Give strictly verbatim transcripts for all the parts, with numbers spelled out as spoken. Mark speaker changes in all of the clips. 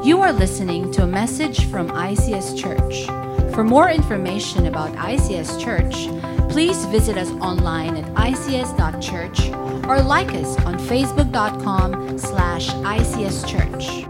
Speaker 1: You are listening to a message from I C S Church. For more information about I C S Church, please visit us online at I C S dot church or like us on facebook dot com slash I C S Church.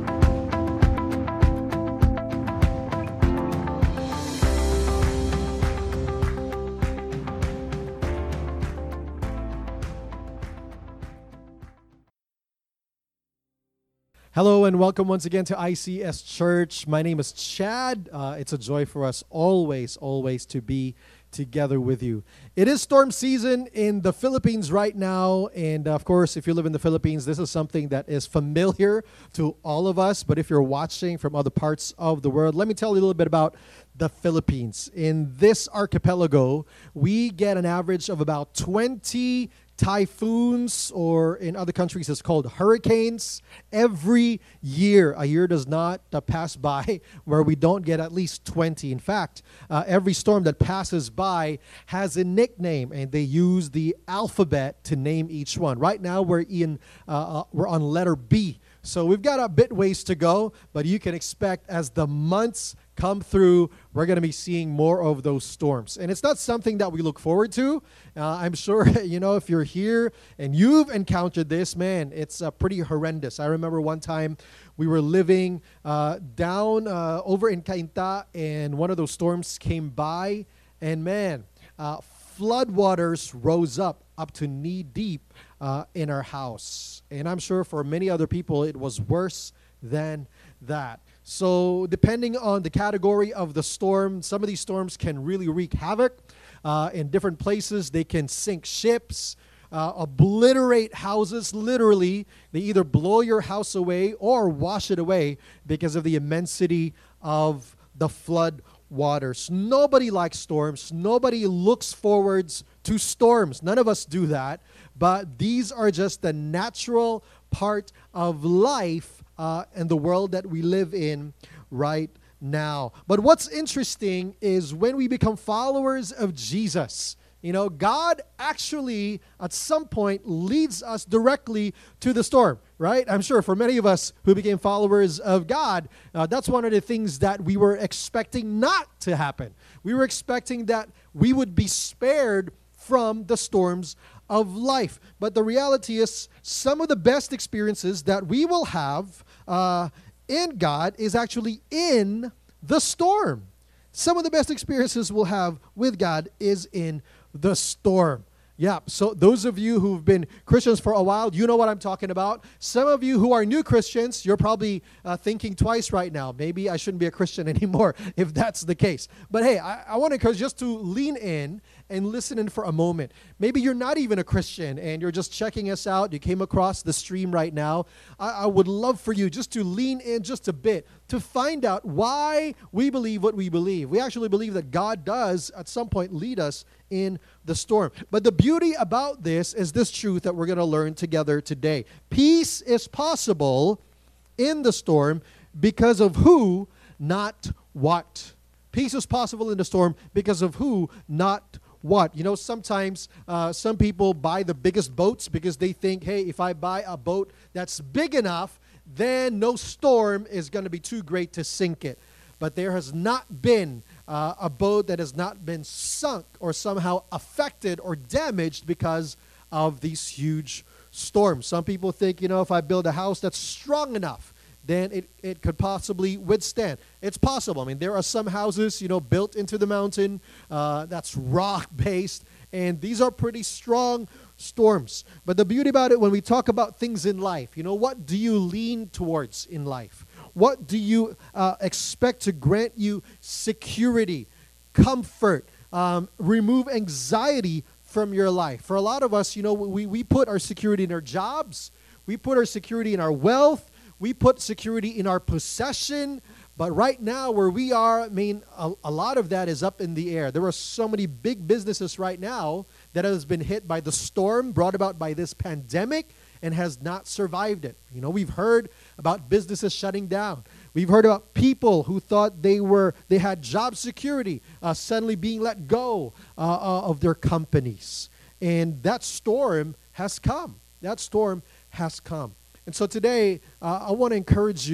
Speaker 2: Hello and welcome once again to I C S Church. My name is Chad. Uh, it's a joy for us always, always to be together with you. It is storm season in the Philippines right now. And of course, if you live in the Philippines, this is something that is familiar to all of us. But if you're watching from other parts of the world, let me tell you a little bit about the Philippines. In this archipelago, we get an average of about twenty typhoons, or in other countries it's called hurricanes, every year. A year does not uh, pass by where we don't get at least twenty. In fact, uh, every storm that passes by has a nickname, and they use the alphabet to name each one. Right now we're in uh, uh, we're on letter B, so we've got a bit ways to go, but you can expect as the months come through, we're going to be seeing more of those storms. And it's not something that we look forward to. Uh, I'm sure, you know, if you're here and you've encountered this, man, it's uh, pretty horrendous. I remember one time we were living uh, down uh, over in Cainta, and one of those storms came by, and man, uh, floodwaters rose up, up to knee deep uh, in our house. And I'm sure for many other people, it was worse than that. So depending on the category of the storm, some of these storms can really wreak havoc. Uh, in different places, they can sink ships, uh, obliterate houses. Literally, they either blow your house away or wash it away because of the immensity of the flood waters. Nobody likes storms. Nobody looks forwards to storms. None of us do that. But these are just the natural part of life Uh, and the world that we live in right now. But what's interesting is when we become followers of Jesus, you know, God actually at some point leads us directly to the storm, right? I'm sure for many of us who became followers of God, uh, that's one of the things that we were expecting not to happen. We were expecting that we would be spared from the storms of life. But the reality is, some of the best experiences that we will have uh, in God is actually in the storm. Some of the best experiences we'll have with God is in the storm. Yeah, so those of you who've been Christians for a while, you know what I'm talking about. Some of you who are new Christians, you're probably uh, thinking twice right now. Maybe I shouldn't be a Christian anymore if that's the case. But hey, I, I want to encourage just to lean in and listen in for a moment. Maybe you're not even a Christian and you're just checking us out. You came across the stream right now. I, I would love for you just to lean in just a bit to find out why we believe what we believe. We actually believe that God does at some point lead us in the storm. But the beauty about this is this truth that we're going to learn together today. Peace is possible in the storm because of who, not what. Peace is possible in the storm because of who, not what. You know, sometimes uh, some people buy the biggest boats because they think, hey, if I buy a boat that's big enough, then no storm is going to be too great to sink it. But there has not been uh, a boat that has not been sunk or somehow affected or damaged because of these huge storms. Some people think, you know, if I build a house that's strong enough, then it, it could possibly withstand. It's possible. I mean, there are some houses, you know, built into the mountain uh, that's rock-based, and these are pretty strong storms. But the beauty about it, when we talk about things in life, you know, what do you lean towards in life? What do you uh, expect to grant you security, comfort, um, remove anxiety from your life? For a lot of us, you know, we, we put our security in our jobs. We put our security in our wealth. We put security in our possession. But right now where we are, I mean, a, a lot of that is up in the air. There are so many big businesses right now that has been hit by the storm brought about by this pandemic and has not survived it. You know, we've heard about businesses shutting down. We've heard about people who thought they were they had job security uh, suddenly being let go uh, uh, of their companies. And that storm has come. That storm has come. And so today, uh, I want to encourage you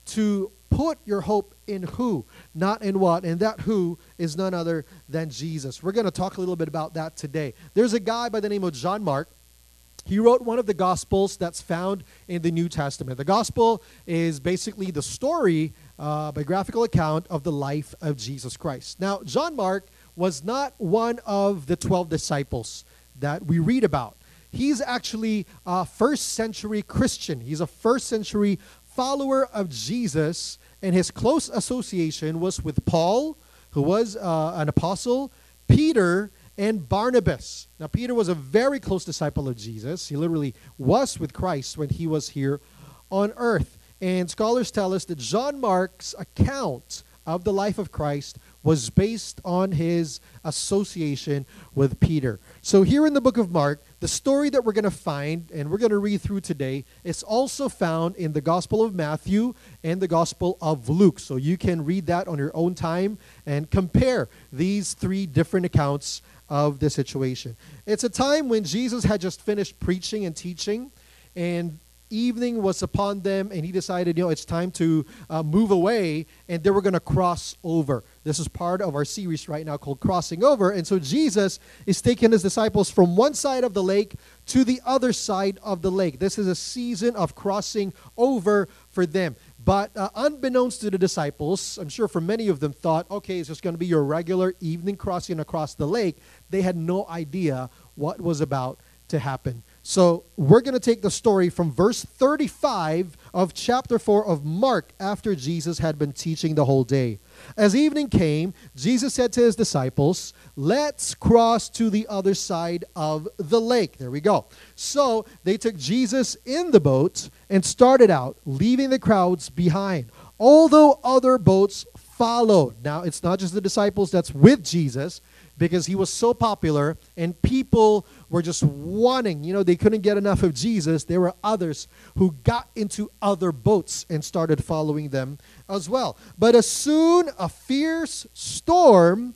Speaker 2: to put your hope in who, not in what. And that who is none other than Jesus. We're going to talk a little bit about that today. There's a guy by the name of John Mark. He wrote one of the Gospels that's found in the New Testament. The Gospel is basically the story, uh, biographical account of the life of Jesus Christ. Now, John Mark was not one of the twelve disciples that we read about. He's actually a first century Christian. He's a first century follower of Jesus, and his close association was with Paul, who was uh, an apostle, Peter, and Barnabas. Now, Peter was a very close disciple of Jesus. He literally was with Christ when he was here on earth. And scholars tell us that John Mark's account of the life of Christ was based on his association with Peter. So here in the book of Mark, the story that we're going to find and we're going to read through today is also found in the Gospel of Matthew and the Gospel of Luke. So you can read that on your own time and compare these three different accounts of the situation. It's a time when Jesus had just finished preaching and teaching, and evening was upon them, and he decided, you know, it's time to uh, move away, and they were going to cross over. This is part of our series right now called Crossing Over. And so Jesus is taking his disciples from one side of the lake to the other side of the lake. This is a season of crossing over for them. But uh, unbeknownst to the disciples, I'm sure for many of them thought, okay, it's just going to be your regular evening crossing across the lake. They had no idea what was about to happen. So we're going to take the story from verse thirty-five of chapter four of Mark after Jesus had been teaching the whole day. As evening came, Jesus said to his disciples, let's cross to the other side of the lake. There we go. So they took Jesus in the boat and started out, leaving the crowds behind, although other boats followed. Now, it's not just the disciples that's with Jesus, because he was so popular and people were just wanting, you know, they couldn't get enough of Jesus. There were others who got into other boats and started following them as well. But as soon a fierce storm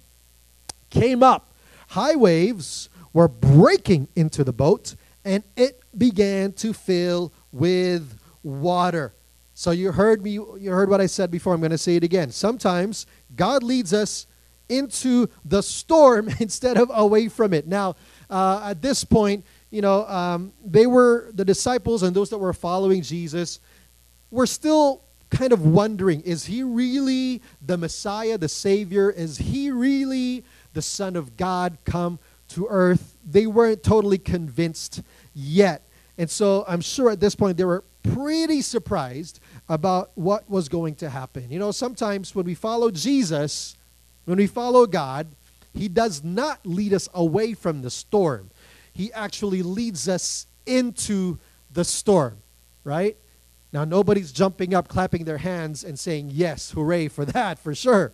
Speaker 2: came up, high waves were breaking into the boat and it began to fill with water. So you heard me, you heard what I said before. I'm going to say it again. Sometimes God leads us into the storm instead of away from it. Now, uh, at this point, you know, um, they were, the disciples and those that were following Jesus were still kind of wondering, is he really the Messiah, the Savior? Is he really the Son of God come to earth? They weren't totally convinced yet. And so I'm sure at this point they were pretty surprised about what was going to happen. You know, sometimes when we follow Jesus, when we follow God, he does not lead us away from the storm. He actually leads us into the storm, right? Now, nobody's jumping up, clapping their hands and saying, yes, hooray for that, for sure.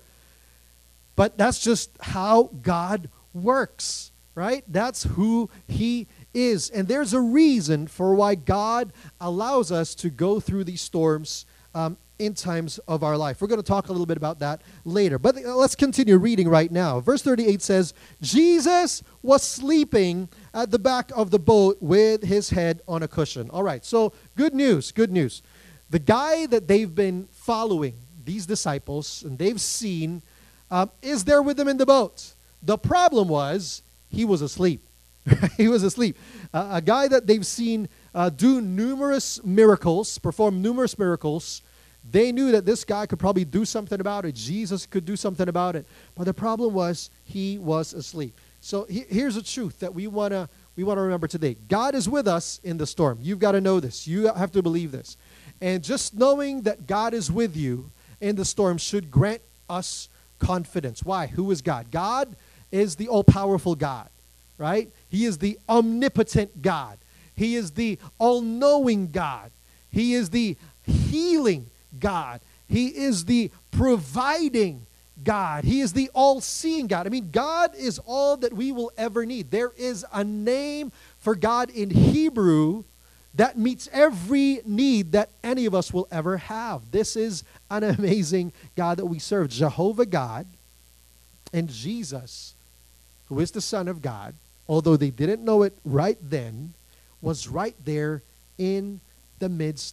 Speaker 2: But that's just how God works, right? That's who he is. And there's a reason for why God allows us to go through these storms um, in times of our life. We're going to talk a little bit about that later. But let's continue reading right now. Verse thirty-eight says, Jesus was sleeping at the back of the boat with his head on a cushion. All right, so good news, good news. The guy that they've been following, these disciples, and they've seen, um, is there with them in the boat. The problem was he was asleep. He was asleep. Uh, a guy that they've seen uh, do numerous miracles, perform numerous miracles. They knew that this guy could probably do something about it. Jesus could do something about it. But the problem was he was asleep. So he, here's the truth that we want to we want to remember today. God is with us in the storm. You've got to know this. You have to believe this. And just knowing that God is with you in the storm should grant us confidence. Why? Who is God? God is the all-powerful God, right? He is the omnipotent God. He is the all-knowing God. He is the healing God. He is the providing God. He is the all-seeing God. I mean, God is all that we will ever need. There is a name for God in Hebrew that meets every need that any of us will ever have. This is an amazing God that we serve. Jehovah God and Jesus, who is the Son of God, although they didn't know it right then, was right there in the midst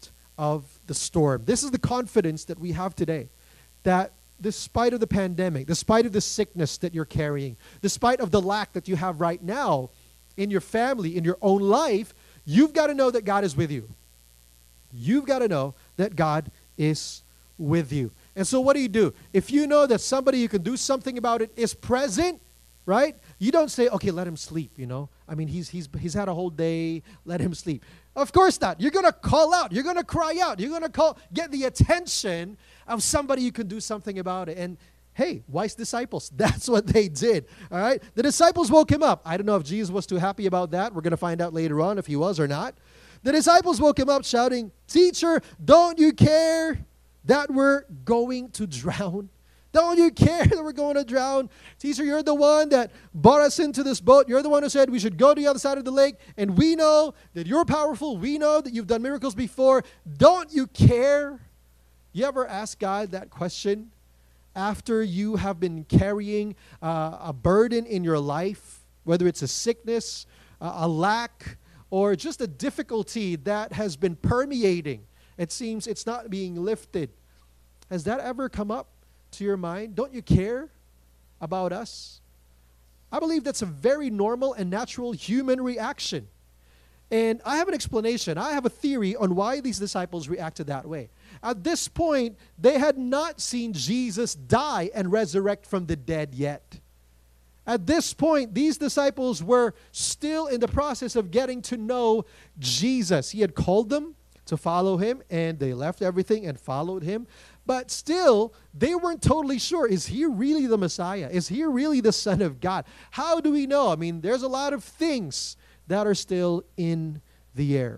Speaker 2: of the storm. This is the confidence that we have today, that despite of the pandemic, despite of the sickness that you're carrying, despite of the lack that you have right now in your family, in your own life, you've got to know that God is with you. You've got to know that God is with you. And so what do you do? If you know that somebody you can do something about it is present, right? You don't say, okay, let him sleep, you know. I mean, he's he's he's had a whole day, let him sleep. Of course not. You're going to call out. You're going to cry out. You're going to call, get the attention of somebody you can do something about it. And hey, wise disciples, that's what they did, all right? The disciples woke him up. I don't know if Jesus was too happy about that. We're going to find out later on if he was or not. The disciples woke him up shouting, "Teacher, don't you care that we're going to drown? Don't you care that we're going to drown? Teacher, you're the one that brought us into this boat. You're the one who said we should go to the other side of the lake. And we know that you're powerful. We know that you've done miracles before. Don't you care?" You ever ask God that question after you have been carrying uh, a burden in your life, whether it's a sickness, uh, a lack, or just a difficulty that has been permeating? It seems it's not being lifted. Has that ever come up to your mind? Don't you care about us? I believe that's a very normal and natural human reaction. And I have an explanation. I have a theory on why these disciples reacted that way. At this point, they had not seen Jesus die and resurrect from the dead yet. At this point, these disciples were still in the process of getting to know Jesus. He had called them to follow him, and they left everything and followed him. But still, they weren't totally sure. Is he really the Messiah? Is he really the Son of God? How do we know? I mean, there's a lot of things that are still in the air.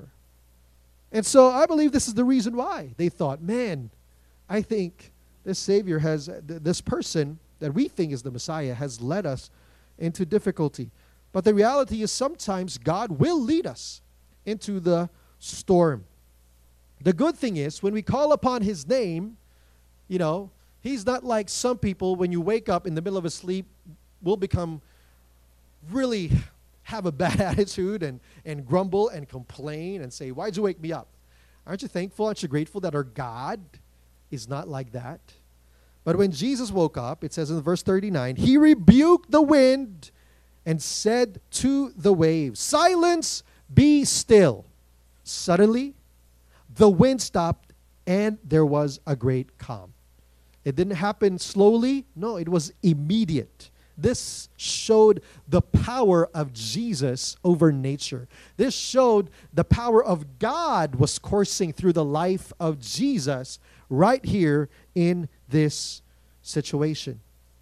Speaker 2: And so I believe this is the reason why they thought, man, I think this Savior has, this person that we think is the Messiah has led us into difficulty. But the reality is sometimes God will lead us into the storm. The good thing is when we call upon his name, you know, he's not like some people when you wake up in the middle of a sleep will become really have a bad attitude and, and grumble and complain and say, why'd you wake me up? Aren't you thankful? Aren't you grateful that our God is not like that? But when Jesus woke up, it says in verse thirty-nine, he rebuked the wind and said to the waves, "Silence, be still." Suddenly, the wind stopped and there was a great calm. It didn't happen slowly. No, it was immediate. This showed the power of Jesus over nature. This showed the power of God was coursing through the life of Jesus right here in this situation.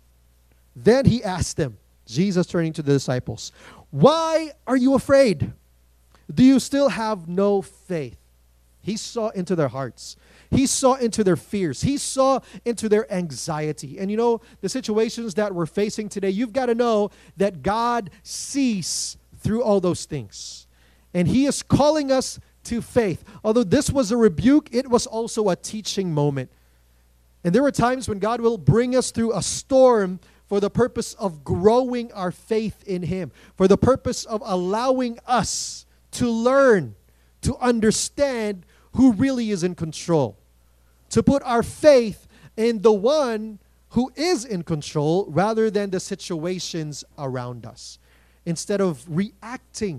Speaker 2: Then he asked them, Jesus turning to the disciples, "Why are you afraid? Do you still have no faith?" He saw into their hearts. He saw into their fears. He saw into their anxiety. And you know, the situations that we're facing today, you've got to know that God sees through all those things. And he is calling us to faith. Although this was a rebuke, it was also a teaching moment. And there were times when God will bring us through a storm for the purpose of growing our faith in him, for the purpose of allowing us to learn, to understand who really is in control, to put our faith in the one who is in control rather than the situations around us. Instead of reacting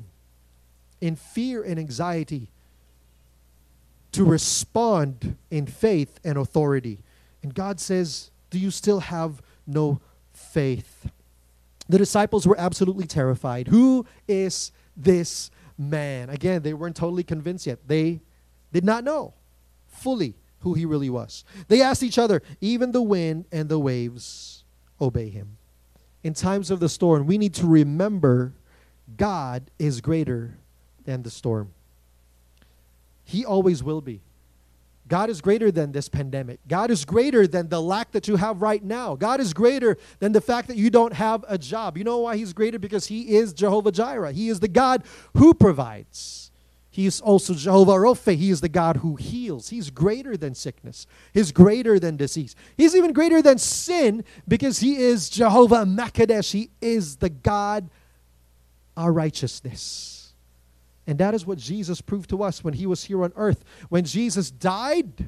Speaker 2: in fear and anxiety, to respond in faith and authority. And God says, do you still have no faith? The disciples were absolutely terrified. Who is this man? Again, they weren't totally convinced yet. They did not know fully who he really was. They asked each other, even the wind and the waves obey him. In times of the storm, we need to remember God is greater than the storm. He always will be. God is greater than this pandemic. God is greater than the lack that you have right now. God is greater than the fact that you don't have a job. You know why he's greater? Because he is Jehovah Jireh. He is the God who provides. He is also Jehovah Rophe. He is the God who heals. He's greater than sickness. He's greater than disease. He's even greater than sin because he is Jehovah Makadesh. He is the God, our righteousness. And that is what Jesus proved to us when he was here on earth. When Jesus died,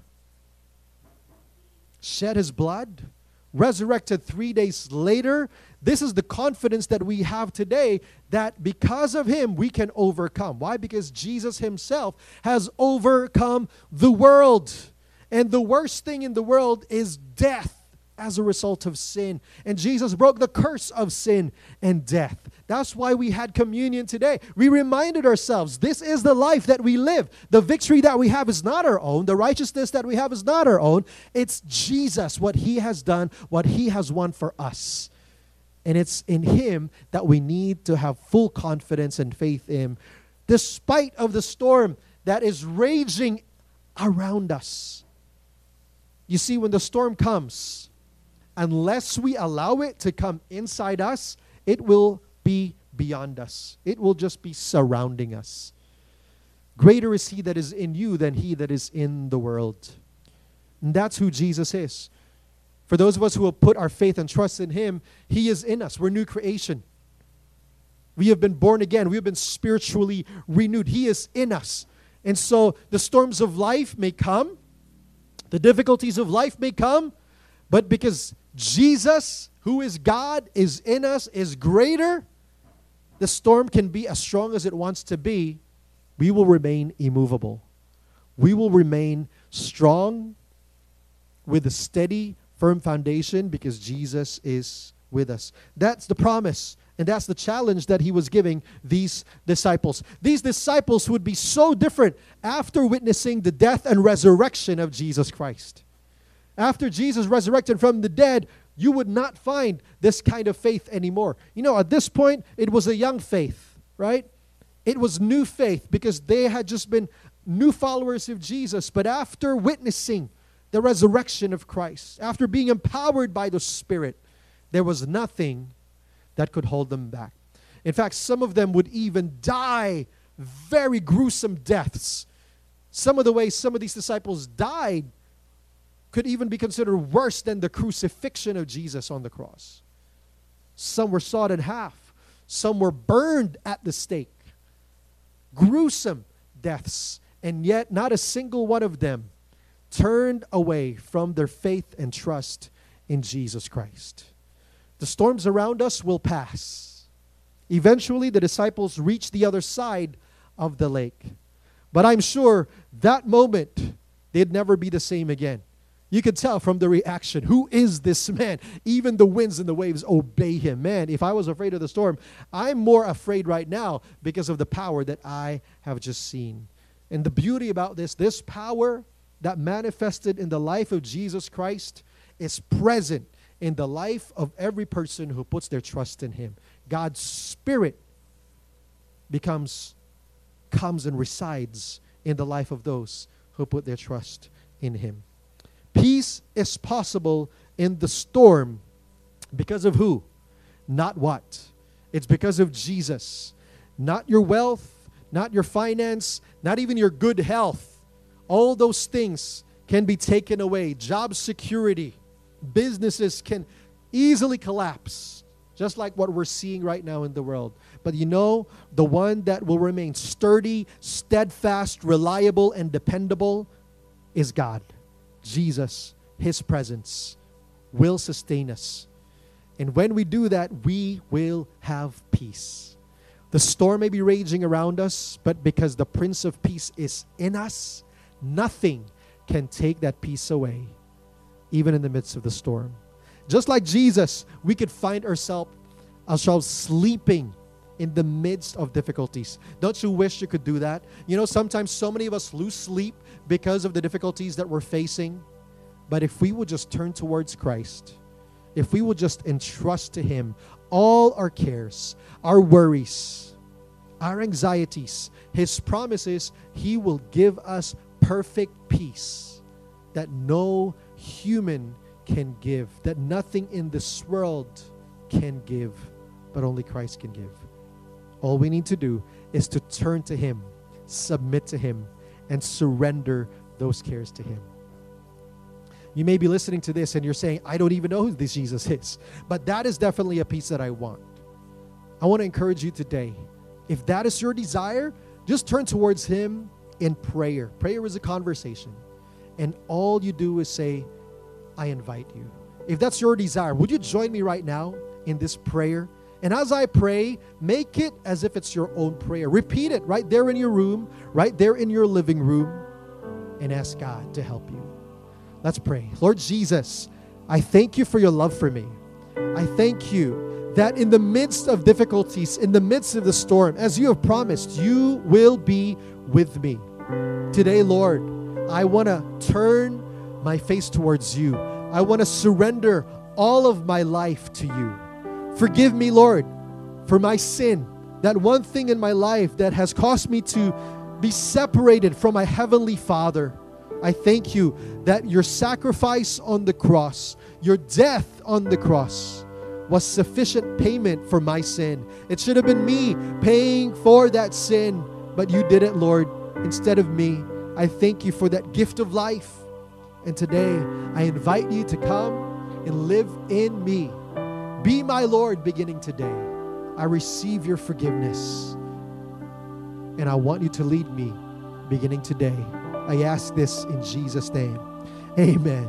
Speaker 2: shed his blood, resurrected three days later, this is the confidence that we have today, that because of him, we can overcome. Why? Because Jesus himself has overcome the world. And the worst thing in the world is death as a result of sin. And Jesus broke the curse of sin and death. That's why we had communion today. We reminded ourselves, this is the life that we live. The victory that we have is not our own. The righteousness that we have is not our own. It's Jesus, what he has done, what he has won for us. And it's in him that we need to have full confidence and faith in, despite of the storm that is raging around us. You see, when the storm comes, unless we allow it to come inside us, it will be beyond us. It will just be surrounding us. Greater is he that is in you than he that is in the world. And that's who Jesus is. For those of us who have put our faith and trust in him, he is in us. We're new creation. We have been born again. We have been spiritually renewed. He is in us. And so the storms of life may come. The difficulties of life may come. But because Jesus, who is God, is in us, is greater, the storm can be as strong as it wants to be. We will remain immovable. We will remain strong with a steady, firm foundation because Jesus is with us. That's the promise, and that's the challenge that he was giving these disciples. These disciples would be so different after witnessing the death and resurrection of Jesus Christ. After Jesus resurrected from the dead, you would not find this kind of faith anymore. You know, at this point, it was a young faith, right? It was new faith because they had just been new followers of Jesus. But after witnessing the resurrection of Christ, after being empowered by the Spirit, there was nothing that could hold them back. In fact, some of them would even die very gruesome deaths. Some of the ways some of these disciples died could even be considered worse than the crucifixion of Jesus on the cross. Some were sawed in half. Some were burned at the stake. Gruesome deaths. And yet, not a single one of them turned away from their faith and trust in Jesus Christ. The storms around us will pass. Eventually, the disciples reached the other side of the lake. But I'm sure that moment, they'd never be the same again. You could tell from the reaction, who is this man? Even the winds and the waves obey him. Man, if I was afraid of the storm, I'm more afraid right now because of the power that I have just seen. And the beauty about this, this power that manifested in the life of Jesus Christ is present in the life of every person who puts their trust in him. God's Spirit becomes, comes and resides in the life of those who put their trust in him. Peace is possible in the storm because of who? Not what? It's because of Jesus. Not your wealth, not your finance, not even your good health. All those things can be taken away. Job security, businesses can easily collapse, just like what we're seeing right now in the world. But you know, the one that will remain sturdy, steadfast, reliable, and dependable is God. Jesus, his presence will sustain us. And when we do that, we will have peace. The storm may be raging around us, but because the Prince of Peace is in us, nothing can take that peace away, even in the midst of the storm. Just like Jesus, we could find ourselves ourselves sleeping in the midst of difficulties. Don't you wish you could do that? You know, sometimes so many of us lose sleep because of the difficulties that we're facing. But if we would just turn towards Christ, if we would just entrust to him all our cares, our worries, our anxieties, his promises, he will give us perfect peace that no human can give, that nothing in this world can give, but only Christ can give. All we need to do is to turn to him, submit to him, and surrender those cares to him. You may be listening to this and you're saying, I don't even know who this Jesus is. But that is definitely a peace that I want. I want to encourage you today. If that is your desire, just turn towards Him in prayer. Prayer is a conversation. And all you do is say, I invite you. If that's your desire, would you join me right now in this prayer? And as I pray, make it as if it's your own prayer. Repeat it right there in your room, right there in your living room, and ask God to help you. Let's pray. Lord Jesus, I thank you for your love for me. I thank you that in the midst of difficulties, in the midst of the storm, as you have promised, you will be with me. Today, Lord, I want to turn my face towards you. I want to surrender all of my life to you. Forgive me, Lord, for my sin, that one thing in my life that has caused me to be separated from my Heavenly Father. I thank you that your sacrifice on the cross, your death on the cross, was sufficient payment for my sin. It should have been me paying for that sin, but you did it, Lord, instead of me. I thank you for that gift of life. And today, I invite you to come and live in me. Be my Lord beginning today. I receive your forgiveness. And I want you to lead me beginning today. I ask this in Jesus' name. Amen.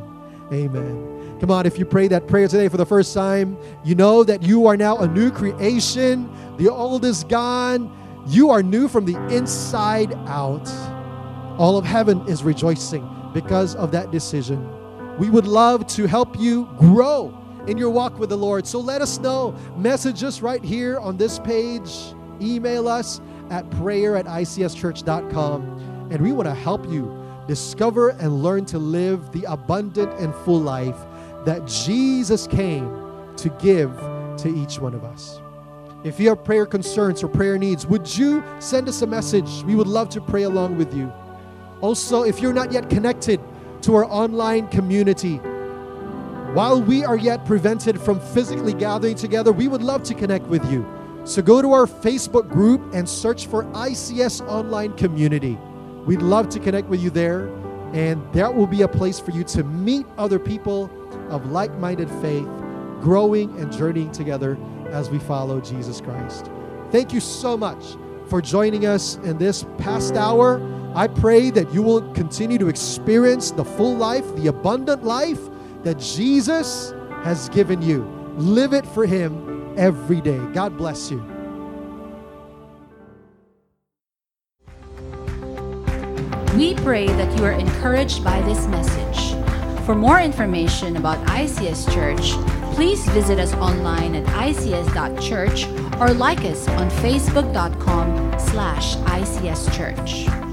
Speaker 2: Amen. Come on, if you pray that prayer today for the first time, you know that you are now a new creation. The old is gone. You are new from the inside out. All of heaven is rejoicing because of that decision. We would love to help you grow in your walk with the Lord. So let us know. Message us right here on this page. Email us at prayer at I C S church dot com. And we want to help you discover and learn to live the abundant and full life that Jesus came to give to each one of us. If you have prayer concerns or prayer needs, would you send us a message? We would love to pray along with you. Also, if you're not yet connected to our online community, while we are yet prevented from physically gathering together, we would love to connect with you. So go to our Facebook group and search for I C S Online Community. We'd love to connect with you there, and that will be a place for you to meet other people of like-minded faith, growing and journeying together as we follow Jesus Christ. Thank you so much for joining us in this past hour. I pray that you will continue to experience the full life, the abundant life that Jesus has given you. Live it for Him every day. God bless you.
Speaker 1: We pray that you are encouraged by this message. For more information about I C S Church, please visit us online at I C S dot church or like us on facebook dot com slash I C S Church.